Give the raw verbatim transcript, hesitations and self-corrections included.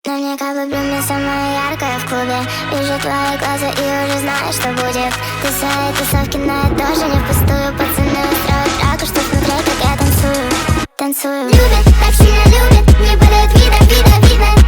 На мне как бы блин, самая яркая в клубе. Вижу твои глаза и уже знаю, что будет. Ты свои тусовки, но я тоже не впустую. Пацаны устроят драку, что смотреть, как я танцую. Танцую. Любят, так сильно любят, не подают вида, вида, видно.